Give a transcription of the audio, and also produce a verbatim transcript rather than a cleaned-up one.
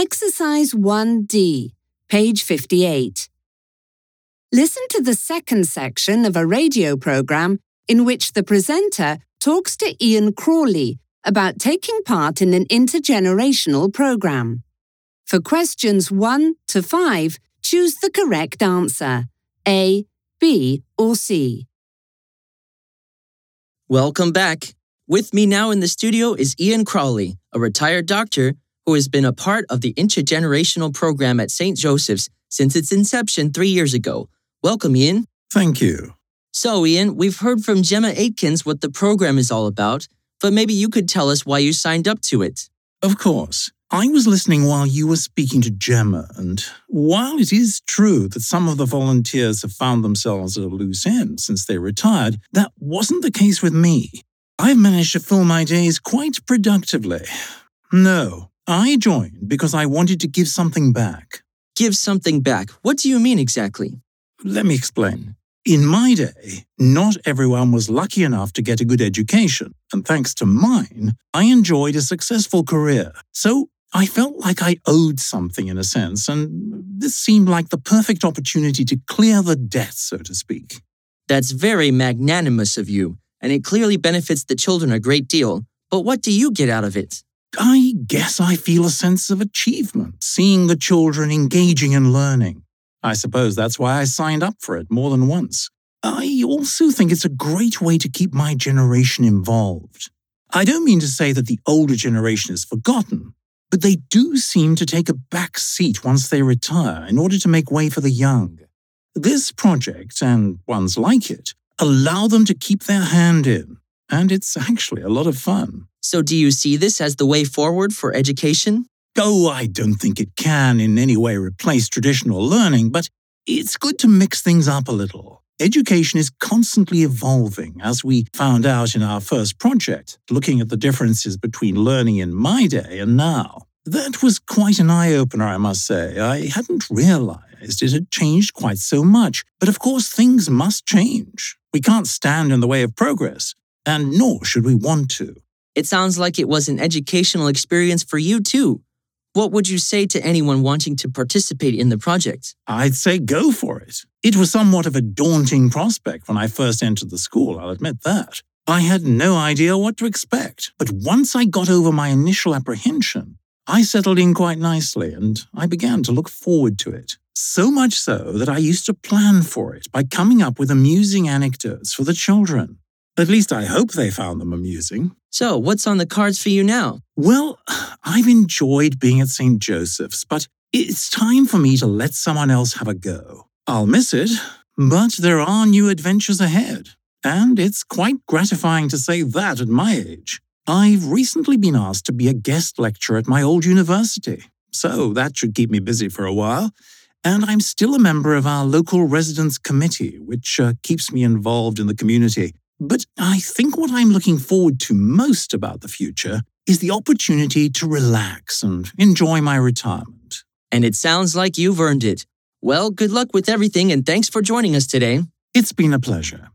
Exercise one D, page fifty-eight. Listen to the second section of a radio program in which the presenter talks to Ian Crawley about taking part in an intergenerational program. For questions one to five, choose the correct answer, A, B, or C. Welcome back. With me now in the studio is Ian Crawley, a retired doctor who has been a part of the intergenerational program at Saint Joseph's since its inception three years ago. Welcome, Ian. Thank you. So, Ian, we've heard from Gemma Aitkins what the program is all about, but maybe you could tell us why you signed up to it. Of course. I was listening while you were speaking to Gemma, and while it is true that some of the volunteers have found themselves at a loose end since they retired, that wasn't the case with me. I've managed to fill my days quite productively. No, I joined because I wanted to give something back. Give something back? What do you mean exactly? Let me explain. In my day, not everyone was lucky enough to get a good education, and thanks to mine, I enjoyed a successful career. So I felt like I owed something in a sense, and this seemed like the perfect opportunity to clear the debt, so to speak. That's very magnanimous of you, and it clearly benefits the children a great deal. But what do you get out of it? I guess I feel a sense of achievement, seeing the children engaging and learning. I suppose that's why I signed up for it more than once. I also think it's a great way to keep my generation involved. I don't mean to say that the older generation is forgotten, but they do seem to take a back seat once they retire in order to make way for the young. This project, and ones like it, allow them to keep their hand in, and it's actually a lot of fun. So do you see this as the way forward for education? Oh, I don't think it can in any way replace traditional learning, but it's good to mix things up a little. Education is constantly evolving, as we found out in our first project, looking at the differences between learning in my day and now. That was quite an eye-opener, I must say. I hadn't realized it had changed quite so much. But of course, things must change. We can't stand in the way of progress, and nor should we want to. It sounds like it was an educational experience for you, too. What would you say to anyone wanting to participate in the project? I'd say go for it. It was somewhat of a daunting prospect when I first entered the school, I'll admit that. I had no idea what to expect, but once I got over my initial apprehension, I settled in quite nicely and I began to look forward to it. So much so that I used to plan for it by coming up with amusing anecdotes for the children. At least I hope they found them amusing. So, what's on the cards for you now? Well, I've enjoyed being at Saint Joseph's, but it's time for me to let someone else have a go. I'll miss it, but there are new adventures ahead. And it's quite gratifying to say that at my age. I've recently been asked to be a guest lecturer at my old university, so that should keep me busy for a while. And I'm still a member of our local residents committee, which uh, keeps me involved in the community. But I think what I'm looking forward to most about the future is the opportunity to relax and enjoy my retirement. And it sounds like you've earned it. Well, good luck with everything and thanks for joining us today. It's been a pleasure.